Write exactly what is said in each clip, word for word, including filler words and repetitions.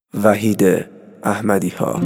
وحید احمدی ها.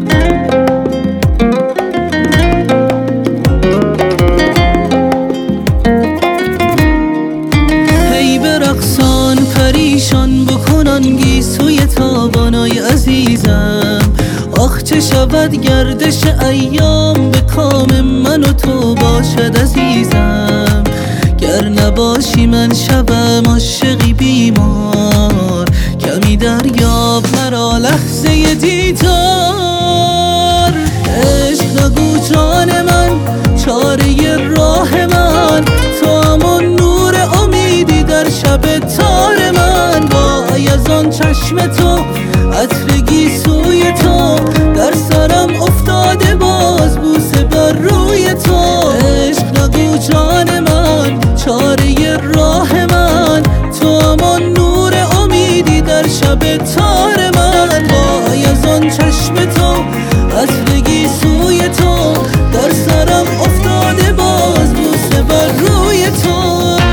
هی برقصان پریشان بکنان گیسوی تابانای عزیزم. آخ چه شود گردش ایام به کام من و تو باشد عزیزم. گر نباشی من شبم عاشقی بیمار، کمی دریاب مرا لحظه دیدار. عشق نگو جان من چاره راه من، تو همان نور امیدی در شب تار من. وای از آن چشم تو عطر گیسوی تو، در سرم افتاده باز بوسه بر روی تو. عشق نگو جان من چاره راه من، تو همان نور امیدی در شب تار من. وای از آن چشم تو عطر گیسوی تو، در سرم افتاده باز بوسه بر روی تو.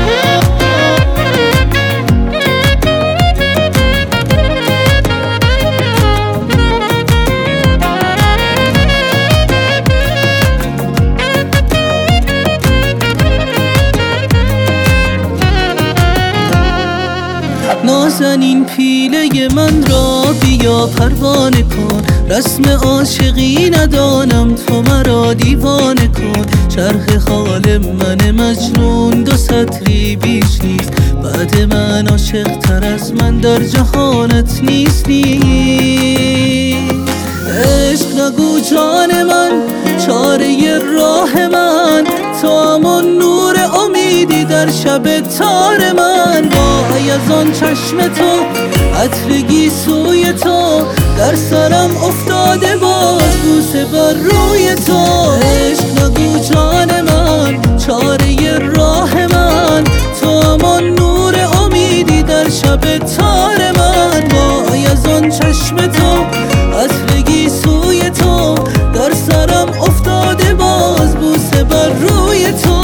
نازنین پیله من را بیا پروانه کن، رسم عاشقی ندانم تو مرا دیوانه کن. چرخ خال من مجنون دو سطری بیش نیست، بعد من عاشق تر از من در جهانت نیست نیست. عشق نگو جان من چاره راه من، تو همان نور امیدی در شب تار من. وای از آن چشم تو عطر گیسوی تو، در سرم افتاده باز بوسه بر روی تو. عشق نگو جان من چاره راه من، تو همان نور امیدی در شب تار من. وای از آن چشم تو عطر گیسوی تو، در سرم افتاده باز بوسه بر روی تو.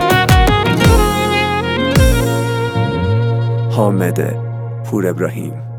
حامد پور ابراهیم.